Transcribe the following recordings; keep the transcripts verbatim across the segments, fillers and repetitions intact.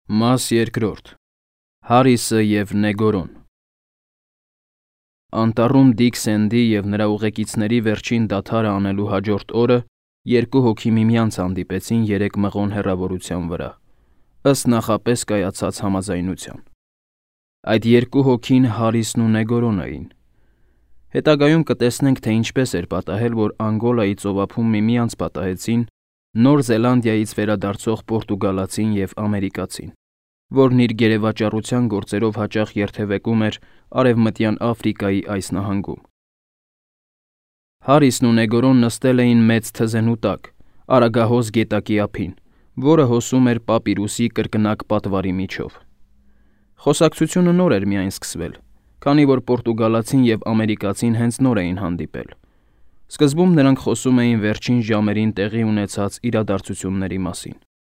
Մաս երկրորդ. Հարիսը և Նեգորոն։ Անտառում Դիկ Սենդի և նրա ուղեկիցների վերջին դադարը անելու հաջորդ օրը երկու հոգի միմյանց հանդիպեցին երեք մղոն հեռավորության վրա, ըստ նախապես կայացած համաձայնության։ Այդ երկու հոգին Հարիսն ու Նեգորոն էին։ Հետագայում կտեսնենք, թե ինչպես էր պատահել, որ Անգոլայի ծովափում միմյանց պատահեցին Նոր Զելանդիայից վերադարձող պորտուգալացին և ամերիկացին, որն իր գերեվաճառության գործերով հաճախ երթևեկում էր Արևմտյան Աֆրիկայի այս նահանգում։ Հարիսն ու Նեգորոն նստել էին մեծ թզենու տակ, Արագահոս գետակի ափին, որը հոսում էր Պապիրուսի կրկնակ պատվարի միջով։ Խոսակցությունը նոր էր միայն սկսվել, քանի որ պորտուգալացին և ամերիկացին հենց նոր էին հանդիպել։ Սկզբում նրանք խոսում էին վերջին ժամերին տեղի ունեցած իրադարձությունների մասին։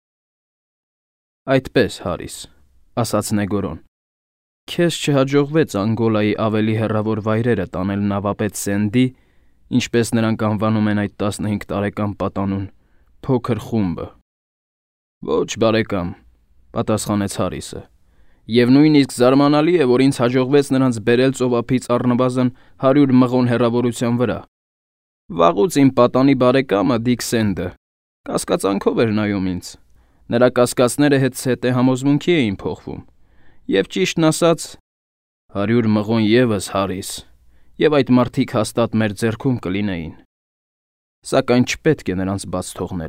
«Այդպես, Հարիս,» ասաց Նեգորոն, «քեզ չհաջողվեց Անգոլայի ավելի հեռավոր վայրերը տանել նավապետ Սենդի, ինչպես նրանք անվանում են այդ տասնհինգ տարեկան պատանուն, փոքր խումբը»։ «Ոչ, բարեկամ,» պատասխանեց Հարիսը, «և նույնիսկ զարմանալի է, որ ինձ հաջողվեց նրանց բերել ծովափից առնվազն հարյուր մղոն հեռավորության վրա։ Վաղուց իմ պատանի բարեկամը Դիկ Սենդը կասկածանքով էր նայում ինձ, նրա կասկածները հետզհետե համոզմունքի էին փոխվում, և ճիշտն ասած, հարյուր մղոն ևս, Հարիս, և այդ մարդիկ հաստատ մեր ձեռքում կլինեին, սակայն չպետք է նրանց բաց թողնել»։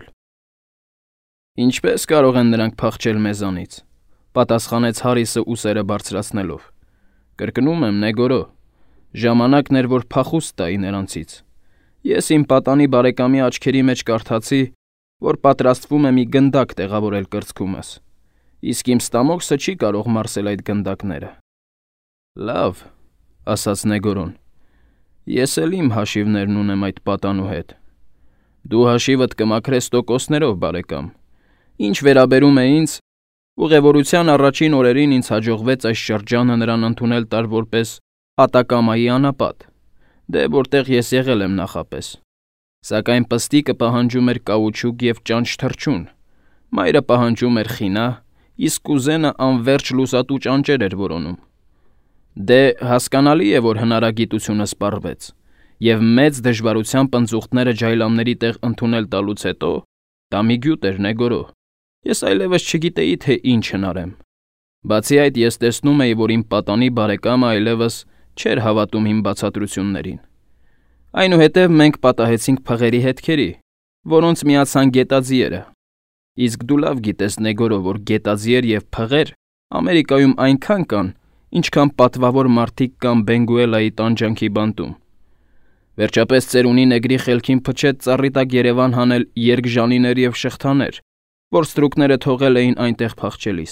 «Ինչպե՞ս կարող են նրանք փախչել մեզանից,» պատասխանեց Հարիսը ուսերը բարձրացնելով։ «Կրկնում եմ, Նեգորո, ժամանակն էր, որ փախուստ տայի նրանցից։ Ես իմ պատանի բարեկամի աչքերի մեջ կարդացի, որ պատրաստվում է մի գնդակ տեղավորել կրծքումս, իսկ իմ ստամոքսը չի կարող մարսել այդ գնդակները»։ «Լավ,» ասաց Նեգորոն, «ես էլ իմ հաշիվներն ունեմ այդ պատանու հետ։ Դու հաշիվդ կմաքրես տոկոսներով, բարեկամ։ Ինչ վերաբերում է ինձ, ուղևորության առաջին օրերին ինձ հաջողվեց այս շրջանը նրան ընդունել տալ որպես Ատակամայի անապատ, դե որտեղ ես եղել եմ նախապես։ Սակայն պստիկը պահանջում էր կաուչուկ և ճանճ թռչուն, մայրը պահանջում էր խինա, իսկ կուզենը անվերջ լուսատու ճանճեր էր որոնում։ Դե հասկանալի է, որ հնարագիտությունը սպառվեց, և մեծ դժվարությամբ ընձուղտները ջայլամների տեղ ընդունել տալուց հետո դա մի գյուտ էր, Նեգորո, ես այլևս չգիտեի, թե ինչ հնարեմ։ Բացի այդ, ես տեսնում էի, որ իմ պատանի բարեկամը այլևս չէր հավատում իմ բացատրություններին։ Այնուհետև մենք պատահեցինք փղերի հետքերի, որոնց միացան գետաձիերը։ Իսկ դու լավ գիտես, Նեգորո, որ գետաձիեր և փղեր Ամերիկայում այնքան կան, ինչքան պատվավոր մարդիկ կան Բենգուելայի տանջանքի բանտում։ Վերջապես ծերունի նեգրի խելքին փչեց ծառի տակ Երևան հանել երգժանիներ և շղթաներ, որ ստրուկները թողել էին այնտեղ փախչելիս։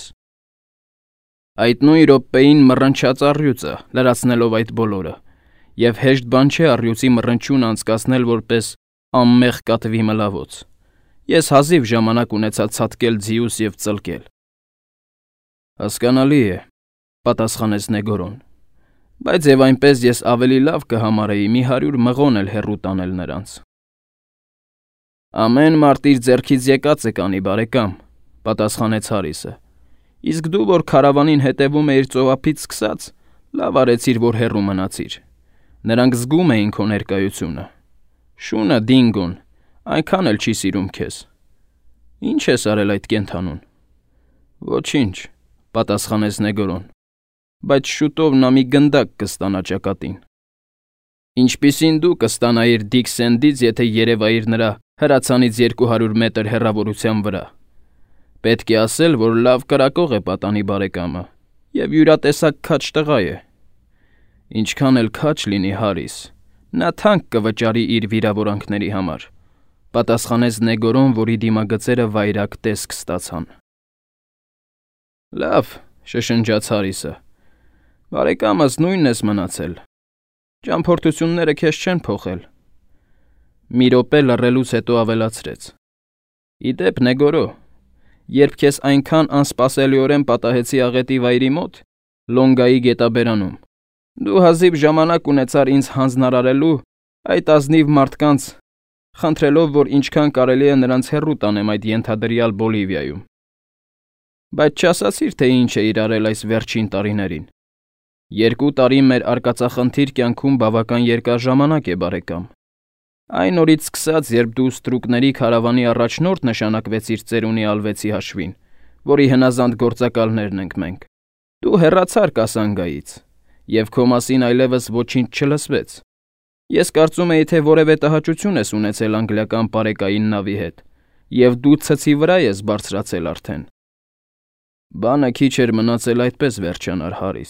Այդ նույն րոպեին մռնչաց առյուծը, լրացնելով այդ բոլորը, և հեշտ բան չէ առյուծի մռնչյունը անցկացնել որպես անմեղ կատվի մլավոց։ Ես հազիվ ժամանակ ունեցա ցատկել ձիուս և ծլկել։ Հասկանալի է, պատասխանեց Նեգորոն, բայց և այնպես ես ավելի լավ կհամարեի մի հարյուր մղոն էլ հեռու տանել նրանց։ Ամեն մարդ իր ձեռքից եկածը կանի, բարեկամ, պատասխանեց Հարիսը, իսկ դու, որ քարավանին հետևում էիր ծովափից սկսած, լավ արեցիր, որ հեռու մնացիր։ Նրանք զգում էին քո ներկայությունը։ Շունը, Դինգոն, այնքան էլ չի սիրում քեզ։ Ինչ ես արել այդ կենդանուն։ Ոչինչ, պատասխանեց Նեգորոն, բայց շուտով նա մի գնդակ կստանա ճակատին։ Ինչպիսին դու կստանայիր Դիկ Սենդից, եթե երևայիր նրա հրացանից երկու հարյուր մետր հեռավորության վրա։ Պետք է ասել, որ լավ կրակող է պատանի բարեկամը և յուրատեսակ քաջ տղա է։ Ինչքան էլ քաջ լինի, Հարիս, նա թանկ կվճարի իր վիրավորանքների համար, պատասխանեց Նեգորոն, որի դիմագծերը վայրագ տեսք ստացան։ Լավ, շշնջաց Հարիսը, բարեկամս նույնն ես մնացել։ Ճամփորդությունները քեզ չեն փոխել։ Մի րոպե լռելուց հետո ավելացրեց. Ի դեպ, Նեգորո, երբ քեզ այնքան անսպասելիորեն պատահեցի աղետի վայրի մոտ, Լոնգայի գետաբերանում, դու հազիվ ժամանակ ունեցար ինձ հանձնարարելու այդ ազնիվ մարդկանց, խնդրելով, որ ինչքան կարելի է նրանց հեռու տանեմ այդ ենթադրյալ Բոլիվիայում։ Բայց չասացիր, թե ինչ է իր արել այս վերջին տարիներին։ Երկու տարի մեր արկածախնդիր կյանքում բավական երկար ժամանակ է, բարեկամ։ Այն օրից սկսած, երբ դու ստրուկների քարավանի առաջնորդ նշանակվեցիր ծերունի Ալվեցի հաշվին, որի հնազանդ գործակալներն ենք մենք, դու հեռացար Կասանգայից, և քո մասին այլևս ոչինչ չլսվեց։ Ես կարծում էի, թե որևէ տհաճություն ես ունեցել անգլիական պարեկային նավի հետ, և դու ցցի վրա ես բարձրացել արդեն։ Բանը քիչ էր մնացել այդպես վերջանար, Հարիս։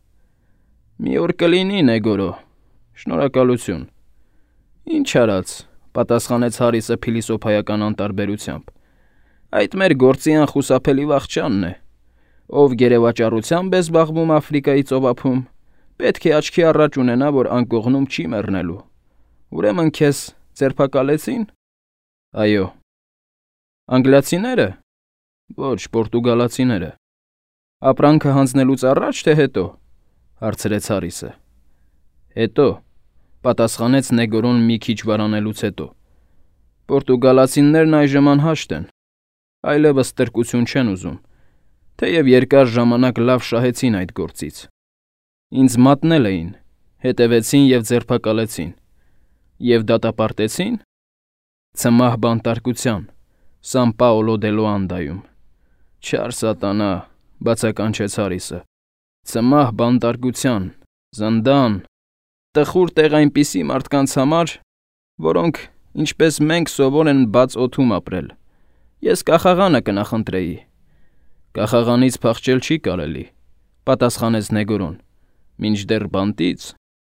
Մի օր կլինի, Նեգորո, շնորհակալություն։ Ինչ արած, պատասխանեց Հարիսը փիլիսոփայական անտարբերությամբ։ Այդ մեր գործի անխուսափելի վախճանն է։ Ով գերեվաճառությամբ է զբաղվում Աֆրիկայի ծովափում, պետք է աչքի առաջ ունենա, որ անկողնում չի մեռնելու։ Ուրեմն քեզ ձերբակալեցին։ Այո։ Անգլիացիները։ Ոչ, պորտուգալացիները։ Ապրանքը հանձնելուց առաջ, թե հետո, հարցրեց Հարիսը։ Հետո, պատասխանեց Նեգորոն մի քիչ վարանելուց հետո։ Պորտուգալացիներն այժմ անհաշտ են, այլևս տրկություն չեն ուզում, թեև երկար ժամանակ լավ շահեցին այդ գործից։ Ինձ մատնել էին, հետևեցին և ձերբակալեցին։ Եվ դատապարտեցին։ Ցմահ բանտարկության, Սան Պաոլո դե Լուանդայում։ Չար սատանա, բացականչեց Հարիսը։ Ցմահ բանտարկության, զնդան, տխուր տեղ այնպիսի մարդկանց համար, որոնք, ինչպես մենք, սովոր են բաց օդում ապրել։ Ես կախաղանը կնախընտրեի։ Կախաղանից փախչել չի կարելի, պատասխանեց Նեգորոն։ Մինչդեռ բանտից։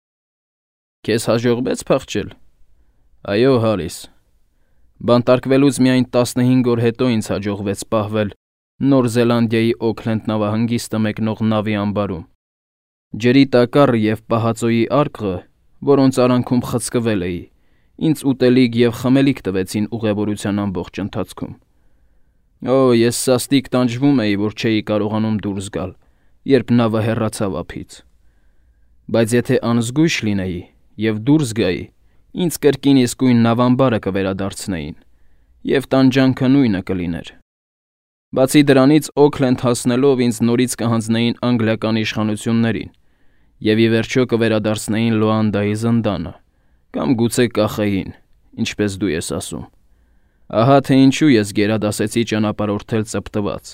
Քեզ հաջողվեց փախչել։ Այո, Հարիս։ Բանտարկվելուց միայն տասնհինգ օր հետո ինձ հաջողվեց պահվել Նոր Զելանդիայի Օքլենդ նավահանգիստը մեկնող նավի ամբարում։ Ջրի տակառը և պահածոյի արկղը, որոնց արանքում խցկվել էի, ինձ ուտելիք և խմելիք տվեցին ուղևորության ամբողջ ընթացքում։ Օ, ես սաստիկ տանջվում էի, որ չէի կարողանում դուրս գալ, երբ նավը հեռացավ ափից։ Բայց եթե անզգույշ լինեի և դուրս գայի, ինձ կրկին իսկույն նավամբարը կվերադարձնեին, և տանջանքը նույնը կլիներ։ Բացի դրանից, Օքլենդ հասնելով ինձ նորից կհանձնեին անգլիական իշխանություններին և ի վերջո կվերադարձնեին Լուանդայի զնդանը, կամ գուցե կախեին, ինչպես դու ես ասում։ Ահա թե ինչու ես գերադասեցի ճանապարհորդել ծպտված։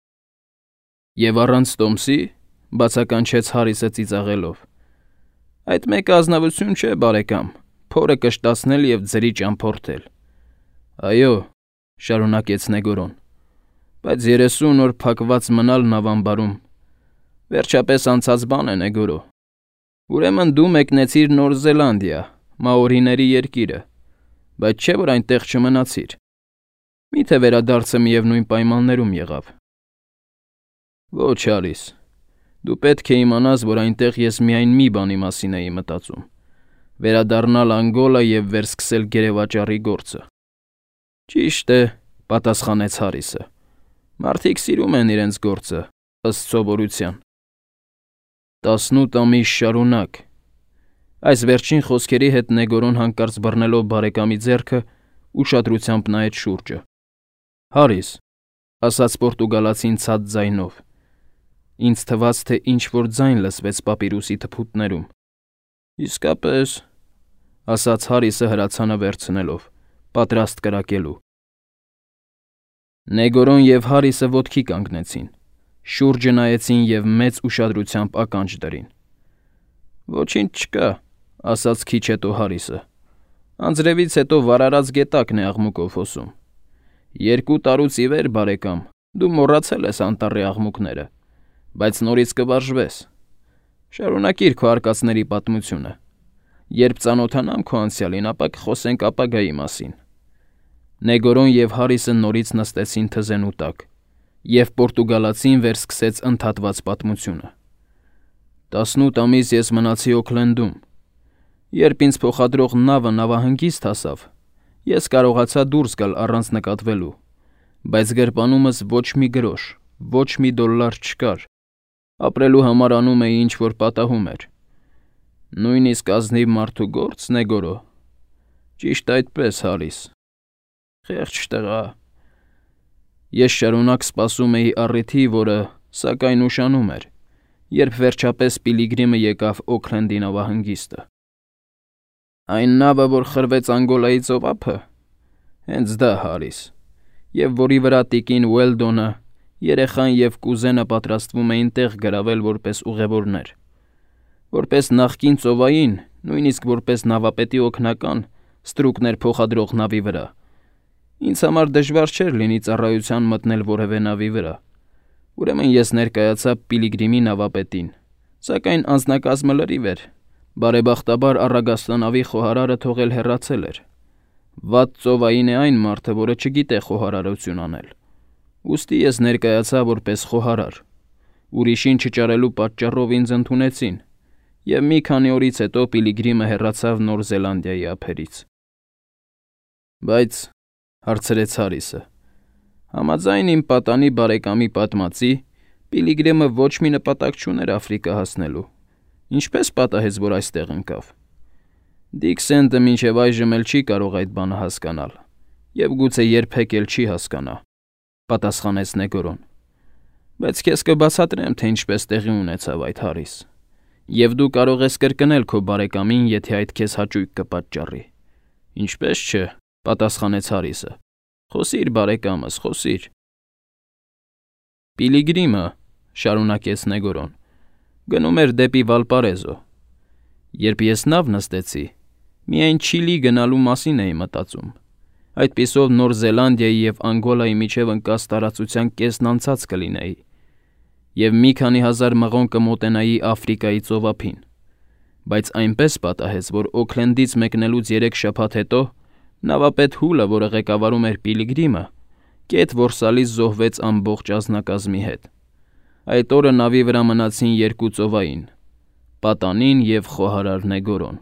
Եվ առանց տոմսի, բացականչեց Հարիսը ծիծաղելով։ Այդ մեկը ազնվություն չէ, բարեկամ, փորը կշտացնել և ձրի ճամփորդել։ Այո, շարունակեց Նեգորոն, բայց երեսուն օր փակված մնալ նավամբարում, վերջապես անցած բան է, Նեգորո։ Ուրեմն դու մեկնեցիր Նոր Զելանդիա, Մաորիների երկիրը, բայց չէ՞ որ այնտեղ չմնացիր։ Միթե վերադարձը միևնույն պայմաններում եղավ։ Ոչ, Հարիս, դու պետք է իմանաս, որ այնտեղ ես միայն մի բանի մասին էի մտածում՝ վերադառնալ Անգոլա և վերսկսել գերեվաճառի գործը։ Ճիշտ է, պատասխանեց Հարիսը։ Մարդիկ սիրում են իրենց գործը, ըստ սովորության։ Տասնութ ամիս շարունակ։ Այս վերջին խոսքերի հետ Նեգորոն հանկարծ բռնելով բարեկամի ձեռքը, ուշադրությամբ նայեց շուրջը։ Հարիս, ասաց պորտուգալացին ցած ձայնով։ Ինձ թվաց, թե ինչ-որ ձայն լսվեց պապիրուսի թփուտներում։ Իսկապես, ասաց Հարիսը հրացանը վերցնելով, պատրաստ կրակելու։ Նեգորոն և Հարիսը ոտքի կանգնեցին, շուրջը նայեցին և մեծ ուշադրությամբ ականջ դրին։ Ոչինչ չկա, ասաց քիչ հետո Հարիսը։ Անձրևից հետո վարարած գետակն է աղմուկով հոսում։ Երկու տարուց ի վեր, բարեկամ, դու մոռացել ես անտառի աղմուկները, բայց նորից կվարժվես։ Շարունակիր քո արկածների պատմությունը։ Երբ ծանոթանամ քո անցյալին, ապա կխոսենք ապագայի մասին։ Նեգորոն և Հարիսը նորից նստեցին թզենու տակ, և պորտուգալացին վերսկսեց ընդհատված պատմությունը։ Տասնութ ամիս ես մնացի Օքլենդում։ Երբ ինձ փոխադրող նավը նավահանգիստ հասավ, ես կարողացա դուրս գալ առանց նկատվելու, բայց գրպանումս ոչ մի գրոշ, ոչ մի դոլար չկար։ Ապրելու համար անում էի ինչ-որ պատահում էր։ Նույնիսկ ազնիվ մարդու գործ, Նեգորո։ Ճիշտ այդպես, Հարիս։ Խեղճ տղա։ Ես շարունակ սպասում էի առիթի, որը, սակայն, ուշանում էր, երբ վերջապես Պիլիգրիմը եկավ Օքլենդի նավահանգիստը։ Այն նավը, որ խրվեց Անգոլայի ծովափը, հենց դա, Հարիս, և որի վրա տիկին Ուելդոնը, երեխան և կուզենը պատրաստվում էին տեղ գրավել որպես ուղևորներ, որպես նախկին ծովային, նույնիսկ որպես նավապետի օգնական, ստրուկներ փոխադրող նավի վրա։ Ինձ համար դժվար չէր լինի ծառայության մտնել որևէ նավի վրա։ Ուրեմն ես ներկայացա Պիլիգրիմի նավապետին, սակայն անձնակազմը լրիվ էր։ Բարեբախտաբար առագաստանավի խոհարարը թողել հեռացել էր։ Վատ ծովային է այն մարդը, որը չգիտե խոհարարություն անել։ Ուստի ես ներկայացա որպես խոհարար։ Ուրիշին չճարելու պատճառով ինձ ընդունեցին, և մի քանի օրից հետո Պիլիգրիմը հեռացավ Նոր Զելանդիայի ափերից։ Բայց, հարցրեց Հարիսը, համաձայն իմ պատանի բարեկամի պատմածի, Պիլիգրիմը ոչ մի նպատակ չուներ Աֆրիկա հասնելու։ Ինչպե՞ս պատահեց, որ այստեղ ընկավ։ Դիկ Սենդը մինչև այժմ էլ չի կարող այդ բանը հասկանալ, և գուցե երբեք էլ չի հասկանա, պատասխանեց Նեգորոն։ Բայց քեզ կբացատրեմ, թե ինչպես տեղի ունեցավ այդ, Հարիս, և դու կարող ես կրկնել քո բարեկամին, եթե այդ քեզ հաճույք կպատճառի։ Ինչպես չէ, պատասխանեց Հարիսը։ Խոսիր, բարեկամս, խոսիր։ Պիլիգրիմը, շարունակեց Նեգորոն, գնում էր դեպի Վալպարեզո։ Երբ ես նավ նստեցի, միայն Չիլի գնալու մասին էի մտածում։ Այդպիսով Նոր Զելանդիայի և Անգոլայի միջև ընկած տարածության կեսն անցած կլինեի, և մի քանի հազար մղոն կմոտենայի Աֆրիկայի ծովափին։ Բայց այնպես պատահեց, որ Օքլենդից մեկնելուց երեք շաբաթ հետո նավապետ Հուլը, որը ղեկավարում էր Պիլիգրիմը, կետ որսալից զոհվեց ամբողջ ազնագազմի հետ։ Այդ օրը նավի վրա մնացին երկու ծովային՝ պատանին և խոհարար Նեգորոն։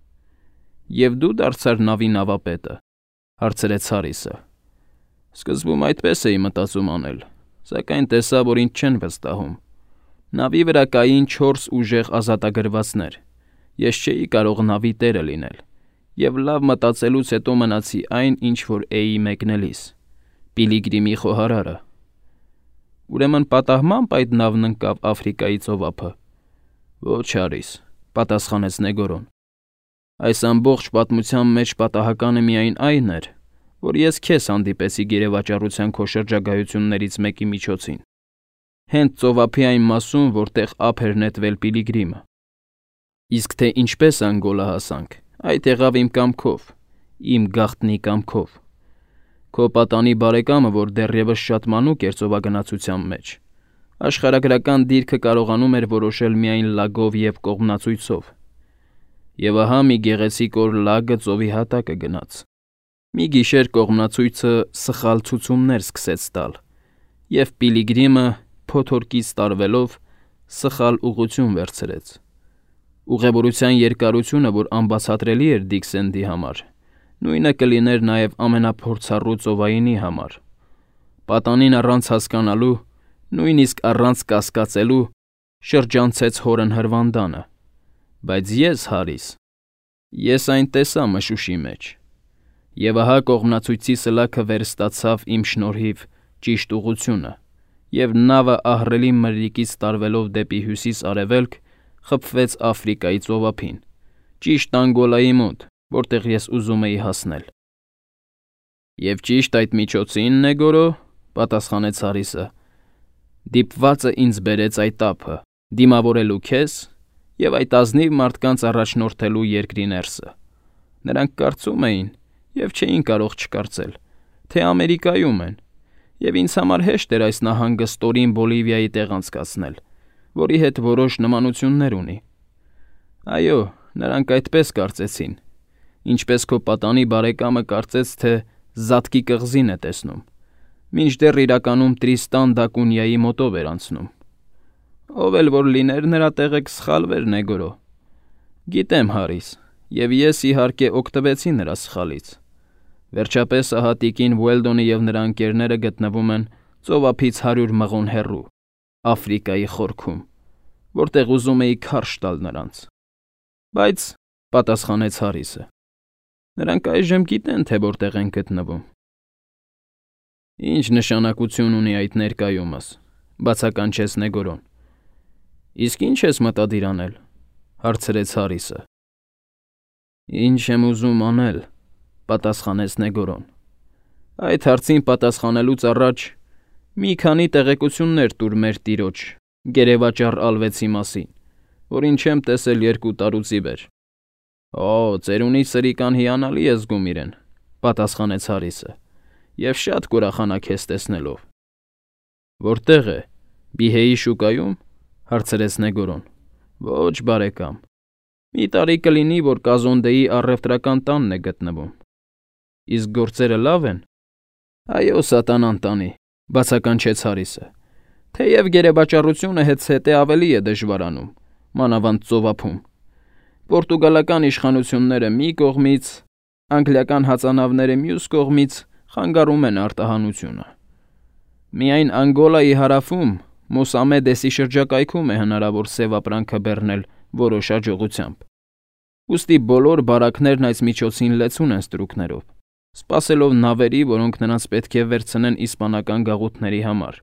Եվ դու դարձար նավի նավապետը, հարցրեց Հարիսը։ Սկզբում այդպես էի մտածում անել, սակայն տեսա, որ ինձ չեն վստահում։ Նավի վրա կային չորս ուժեղ ազատագրվածներ։ Ես չէի կարող նավի տերը լինել, և լավ մտածելուց հետո մնացի այն, ինչ որ էի մեկնելիս՝ Պիլիգրիմի խոհարարը։ Ուրեմն պատահմամբ այդ նավն ընկավ Աֆրիկայի ծովափը։ Ոչ, Հարիս, պատասխանեց Նեգորոն։ Այս ամբողջ պատմության մեջ պատահականը միայն այն էր, որ ես քեզ հանդիպեցի գերեվաճառության քո շրջագայություններից մեկի միջոցին, հենց ծովափի այն մասում, որտեղ ափ էր նետվել Պիլիգրիմը։ Իսկ թե ինչպես Անգոլա հասանք, այդ եղավ իմ կամքով, իմ գաղտնի կամքով։ Քո պատանի բարեկամը, որ դեռևս շատ մանուկ էր ծովագնացության մեջ, աշխարհագրական դիրքը կարողանում էր որոշել միայն լագով և կողմնացույցով։ Եվ ահա մի գեղեցիկ օր լագը ծովի հատակը գնաց։ Մի գիշեր կողմնացույցը սխալ ցուցումներ սկսեց տալ, և Պիլիգրիմը, փոթորկից տարվելով, սխալ ուղղություն վերցրեց։ Ուղևորության երկարությունը, որ անբացատրելի էր Դիքսենդի համար, նույնը կլիներ նաև ամենափորձառու ծովայինի համար։ Պատանին առանց հասկանալու, նույնիսկ առանց կասկածելու, շրջանցեց հորն հրվանդանը։ Բայց ես, Հարիս, ես այն տեսա մշուշի մեջ։ Եվ ահա կողմնացույցի սլաքը վերստացավ իմ շնորհիվ ճիշտ ուղղությունը, և նավը ահռելի մրրիկից տարվելով դեպի հյուսիս֊արևելք խփվեց Աֆրիկայի ծովափին, ճիշտ Անգոլայի մոտ, որտեղ ես ուզում էի հասնել։ Եվ ճիշտ այդ միջոցին, Նեգորո, պատասխանեց Հարիսը, դիպվածը ինձ բերեց այդ ափը, դիմավորելու քեզ և այդ ազնիվ մարդկանց առաջնորդելու երկրի ներսը։ Նրանք կարծում էին, և չէին կարող չկարծել, թե Ամերիկայում են, և ինձ համար հեշտ էր այս նահանգը ստորին Բոլիվիայի տեղ անցկացնել, որի հետ որոշ նմանություններ ունի։ Այո, նրանք այդպես կարծեցին, ինչպես քո պատանի բարեկամը կարծեց, թե Զատկի կղզին է տեսնում, մինչդեռ իրականում Տրիստան դա Կունյայի մոտով էր անցնում։ Ով էլ որ լիներ, նրա տեղը կսխալվեր, Նեգորո։ Գիտեմ, Հարիս, և ես, իհարկե, օգտվեցի նրա սխալից։ Վերջապես ահա տիկին Ուելդոնը և նրա ընկերները գտնվում են ծովափից հարյուր մղոն հեռու, Աֆրիկայի խորքում, որտեղ ուզում էի քարշ տալ նրանց։ Բայց, պատասխանեց Հարիսը, նրանք այժմ գիտեն, թե որտեղ են գտնվում։ Ինչ նշանակություն ունի այդ ներկայումս, բացականչեց Նեգորոն։ Իսկ ինչ ես մտադիր անել, հարցրեց Հարիսը։ Ինչ եմ ուզում անել, պատասխանեց Նեգորոն։ Այդ հարցին պատասխանելուց առաջ մի քանի տեղեկություններ տուր մեր տիրոջ, գերեվաճառ Ալվեցի մասին, որին չեմ տեսել երկու տարուց ի վեր։ Օ, ծերունի սրիկան հիանալի է զգում իրեն, պատասխանեց Հարիսը, և շատ կուրախանա քեզ տեսնելով։ Որտեղ է, Բիհեի շուկայում, հարցրեց Նեգորոն։ Ոչ, բարեկամ։ Մի տարի կլինի, որ Կազոնդեի առևտրական տանն է գտնվում։ Իսկ գործերը լավ են։ Այո, սատանան տանի, բացականչեց Հարիսը։ Թեև գերեվաճառությունը հետզհետե ավելի է դժվարանում, մանավանդ ծովափում։ Պորտուգալական իշխանությունները մի կողմից, անգլիական հածանավները մյուս կողմից խանգարում են արտահանությունը։ Միայն Անգոլայի հարավում, Մոսամեդեսի շրջակայքում է հնարավոր սև ապրանքը բեռնել որոշ հաջողությամբ։ Ուստի բոլոր բարակներն այս միջոցին լեցուն են ստրուկներով, սպասելով նավերի, որոնք նրանց պետք է վերցնեն իսպանական գաղութների համար։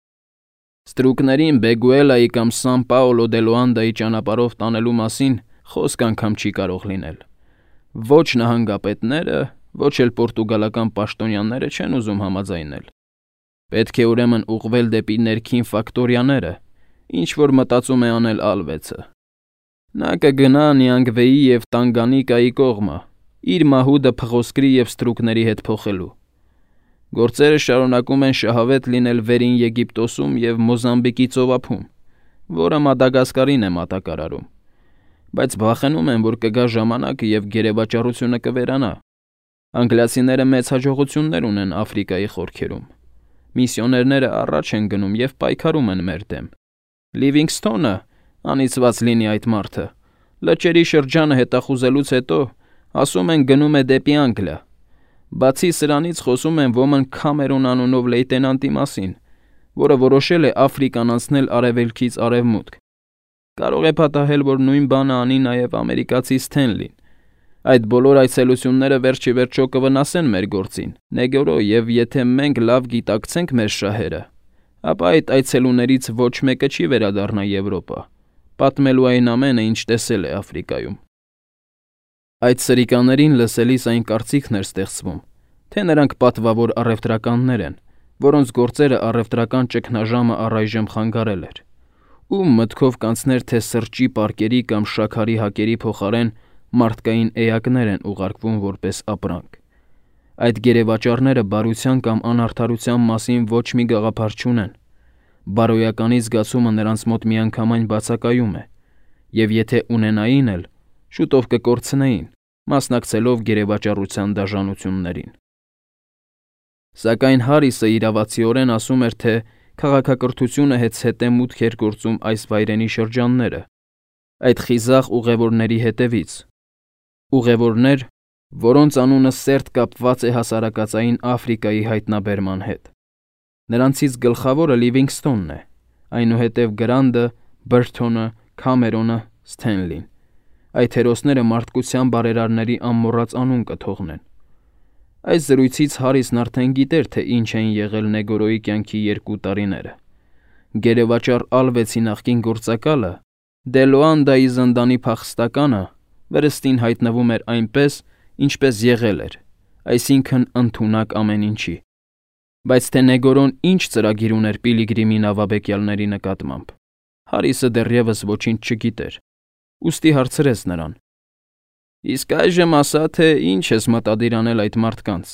Ստրուկներին Բեգուելայի կամ Սան Պաոլո դե Լուանդայի ճանապարհով տանելու մասին խոսք անգամ չի կարող լինել։ Ոչ նահանգապետները, ոչ էլ պորտուգալական պաշտոնյաները չեն ուզում համաձայնել։ Պետք է ուրեմն ուղղվել դեպի ներքին ֆակտորիաները, ինչ որ մտածում է անել Ալվեցը։ Նա կգնա Նիանգվեի և Տանգանիկայի կողմը, իր մահուդը փղոսկրի և ստրուկների հետ փոխելու։ Գործերը շարունակում են շահավետ լինել Վերին Եգիպտոսում և Մոզամբիկի ծովափում, որը Մադագասկարին է մատակարարում։ Բայց վախենում եմ, որ կգա ժամանակը, և գերեվաճառությունը կվերանա։ Անգլիացիները մեծ հաջողություններ ունեն Աֆրիկայի խորքերում։ Միսիոներները առաջ են գնում և պայքարում են մեր դեմ։ Լիվինգսթոնը, անիծված լինի այդ մարդը, լճերի շրջանը հետախուզելուց հետո, ասում են գնում է դեպի Անգլիա։ Բացի սրանից խոսում են ոմն Քամերոն անունով լեյտենանտի մասին, որը որոշել է Աֆրիկան անցնել արևելքից արևմուտք։ Կարող է պատահել, որ նույն բանը անի նաև ամերիկացի Սթենլին։ Այդ բոլոր այցելությունները վերջ ի վերջո կվնասեն մեր գործին, Նեգորո, և եթե մենք լավ գիտակցենք մեր շահերը, ապա այդ այցելուներից ոչ մեկը չի վերադառնա Եվրոպա, պատմելու այն ամենը, ինչ տեսել է Աֆրիկայում։ Այդ սրիկաներին լսելիս այն կարծիքն էր ստեղծվում, թե նրանք պատվավոր առևտրականներ են, որոնց գործերը առևտրական ճգնաժամը առայժմ խանգարել էր։ Ում մտքով կանցներ, թե սրճի պարկերի կամ շաքարի հակերի փոխարեն մարդկային էակներ են ուղարկվում որպես ապրանք։ Այդ գերեվաճառները բարության կամ անարդարության մասին ոչ մի գաղափար չունեն։ Բարոյականի զգացումը նրանց մոտ միանգամայն բացակայում է, և եթե ունենային էլ, շուտով կկորցնեին, մասնակցելով գերեվաճառության դաժանություններին։ Սակայն Հարիսը իրավացիորեն ասում էր, թե քաղաքակրթությունը հետզհետե մուտք էր գործում այս վայրենի շրջանները, այդ խիզախ ուղևորների հետևից, ուղևորներ, որոնց անունը սերտ կապված է հասարակածային Աֆրիկայի հայտնաբերման հետ։ Նրանցից գլխավորը Լիվինգսթոնն է, այնուհետև Գրանտը, Բըրթոնը, Քամերոնը, Սթենլին։ Այդ հերոսները մարդկության բարերարների անմոռաց անուն կթողնեն։ Այս զրույցից Հարիսն արդեն գիտեր, թե ինչ են եղել Նեգորոյի կյանքի երկու տարիները։ Գերեվաճառ Ալվեցի նախկին գործակալը, Դե Լուանդայի զնդանի փախստականը, վրստին հայտնվում էր այնպես, ինչպես եղել էր, այսինքն ընդունակ ամեն ինչի։ Բայց թե Նեգորոն ինչ ծրագիր ուներ Պիլիգրիմի նավաբեկյալների նկատմամբ, Հարիսը դեռևս ոչինչ չգիտեր, ուստի հարցրեց նրան. Իսկ այժմ ասա, թե ինչ ես մտադիր անել այդ մարդկանց։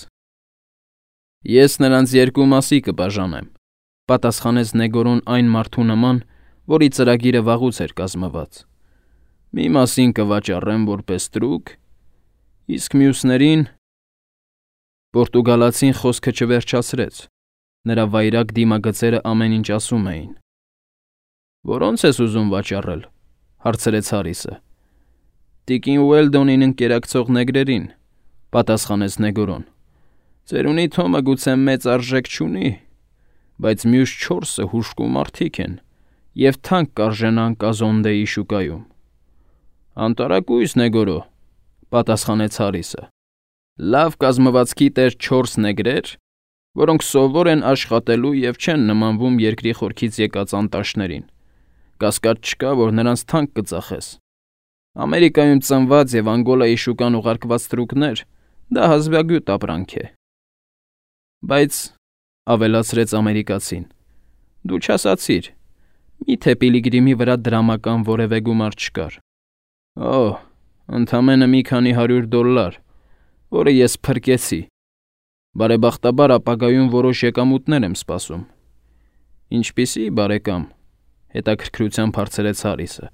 Ես նրանց երկու մասի կբաժանեմ, պատասխանեց Նեգորոն այն մարդու նման, որի ծրագիրը վաղուց էր կազմված։ Մի մասին կվաճառեմ որպես ստրուկ, իսկ մյուսներին… Պորտուգալացին խոսքը չվերջացրեց, նրա վայրագ դիմագծերը ամեն ինչ ասում էին։ Որո՞նց ես ուզում վաճառել, հարցրեց Հարիսը։ Տիկին Ուելդոնին ընկերակցող նեգրերին, պատասխանեց Նեգորոն։ Ծերունի Թոմը գուցե մեծ արժեք չունի, բայց մյուս չորսը հուժկու մարդիկ են և թանկ կարժենան Կազոնդեի շուկայում։ Անտարակույս, Նեգորո, պատասխանեց Հարիսը։ Լավ կազմվածքի տեր չորս նեգրեր, որոնք սովոր են աշխատելու և չեն նմանվում երկրի խորքից եկած անտաշներին։ Կասկած չկա, որ նրանց թանկ կծախես։ Ամերիկայում ծնված և Անգոլայի շուկան ուղարկված թրուկներ, դա հազվագյուտ ապրանք է։ Բայց, ավելացրեց ամերիկացին, դու չասացիր, միթե Պիլիգրիմի վրա դրամական որևէ գումար չկար։ Օ, ընդամենը մի քանի հարյուր դոլար, որը ես փրկեցի։ Բարեբախտաբար ապագայում որոշ եկամուտներ եմ սպասում։ Ինչպիսի, բարեկամ, հետաքրքրությամբ հարցրեց Հարիսը։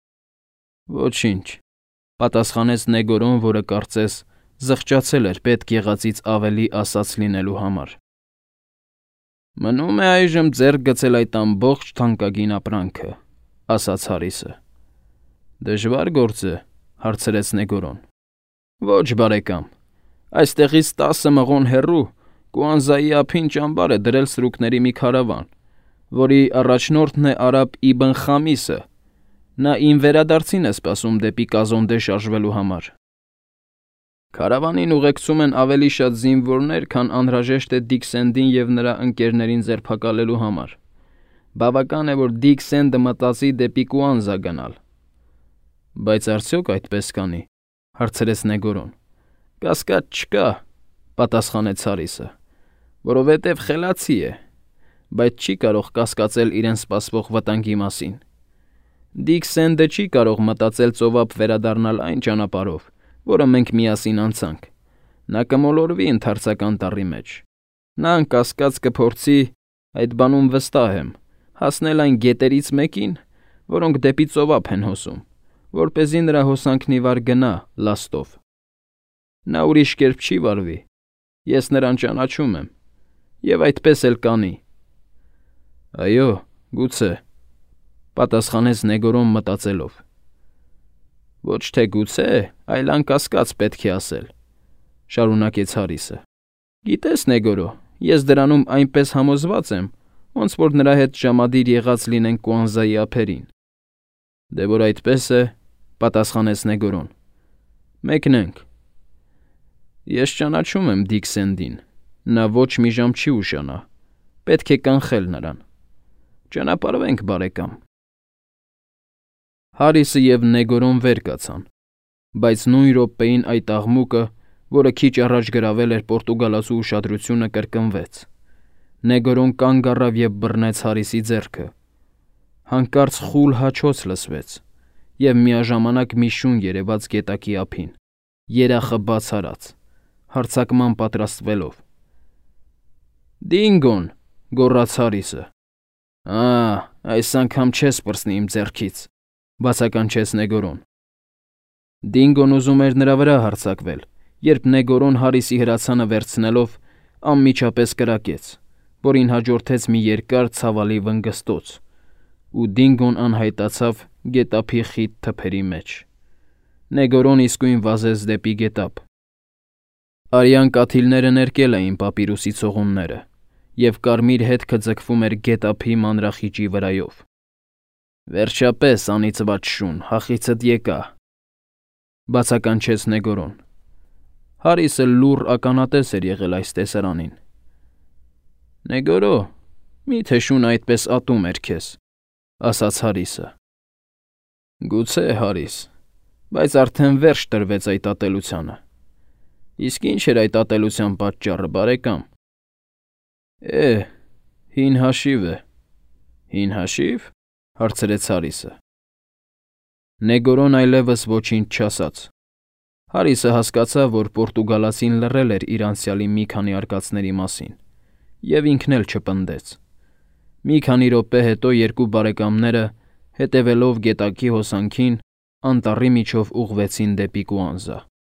Ոչինչ, պատասխանեց Նեգորոն, որը կարծես զղջացել էր պետք եղածից ավելի ասած լինելու համար։ Մնում է այժմ ձեռք գցել այդ ամբողջ թանկագին ապրանքը, ասաց Հարիսը։ Դժվար գործ է, հարցրեց Նեգորոն։ Ոչ, բարեկամ, այստեղից տասը մղոն հեռու Կուանզայի ափին ճամբար է դրել սրուկների մի քարավան, որի առաջնորդն է արաբ Իբն Խամիսը։ Նա իմ վերադարձին է սպասում դեպի Կազոնդե շարժվելու համար։ Քարավանին ուղեկցում են ավելի շատ զինվորներ, քան անհրաժեշտ է Դիք Սենդին և նրա ընկերներին ձերբակալելու համար։ Բավական է, որ Դիք Սենդը մտածի դեպի Կուանզա գնալ։ Բայց արդյոք այդպես կանի, հարցրեց Նեգորոն։ Կասկած չկա, պատասխանեց Հարիսը, որովհետև խելացի է, բայց չի կարող կասկածել իրեն սպասվող վտանգի մասին։ Դիք Սենդը չի կարող մտածել ծովափ վերադառնալ այն ճանապարհով, որը մենք միասին անցանք։ Նա կմոլորվի ընդարձական տառի մեջ։ Նա անկասկած կփորձի, այդ բանում վստահ եմ, հասնել այն գետերից մեկին, որոնք դեպի ծովափ են հոսում, որպեսզի նրա հոսանքն ի վար գնա լաստով։ Նա ուրիշ կերպ չի վարվի։ Ես նրան ճանաչում եմ, և այդպես էլ կանի։ Այո, գուցե, պատասխանեց Նեգորոն մտածելով։ Ոչ թե գուցե, այլ անկասկած պետք է ասել, շարունակեց Հարիսը։ Գիտես, Նեգորո, ես դրանում այնպես համոզված եմ, ոնց որ նրա հետ ժամադիր եղած լինենք Կուանզայի ափերին։ Դե որ այդպես է, պատասխանեց Նեգորոն։ Մեկնենք։ Ես ճանաչում եմ Դիք Սենդին, նա ոչ մի ժամ չի ուշանա, պետք է կանխել նրան։ Ճանապարհվենք, բարեկամ։ Հարիսը և Նեգորոն վեր կացան, բայց նույն րոպեին այդ աղմուկը, որը քիչ առաջ գրավել էր պորտուգալացու ուշադրությունը, կրկնվեց։ Նեգորոն կանգ առավ և բռնեց Հարիսի ձեռքը։ Հանկարծ խուլ հաչոց լսվեց, և միաժամանակ մի շուն երևաց գետակի ափին, երախը բաց արած, հարձակման պատրաստվելով։ Դինգոն, գոռաց Հարիսը։ Ա, այս անգամ չես պրծնի իմ ձեռքից, բացականչեց Նեգորոն։ Դինգոն ուզում էր նրա վրա հարձակվել, երբ Նեգորոն Հարիսի հրացանը վերցնելով անմիջապես կրակեց, որին հաջորդեց մի երկար ցավալի վնգստոց, ու Դինգոն անհայտացավ գետափի խիտ թփերի մեջ։ Նեգորոն իսկույն վազեց դեպի գետափ։ Արյան կաթիլները ներկել էին պապիրուսի ցողունները, և կարմիր հետքը ձգվում էր գետափի մանրախիճի վրայով։ Վերջապես, անիծված շուն, հախիցդ եկա, բացականչեց Նեգորոն։ Հարիսը լուռ ականատես էր եղել այս տեսարանին։ Նեգորո, մի՞թե շունը այդպես ատում էր քեզ, ասաց Հարիսը։ Գուցե, Հարիս, բայց արդեն վերջ տրվեց այդ ատելությանը։ Իսկ ի՞նչ էր այդ ատելության պատճառը, բարեկամ։ Է, հին հաշիվ է։ Հին հաշի՞վ, հարցրեց Հարիսը։ Նեգորոն այլևս ոչինչ չասաց։ Հարիսը հասկացավ, որ պորտուգալացին լռել էր իր անցյալի մի քանի արկածների մասին, և ինքն էլ չպնդեց։ Մի քանի րոպե հետո երկու բարեկամները, հետևելով գետակի հոսանքին, անտառի միջով ուղղվեցին դեպի Կուանզա։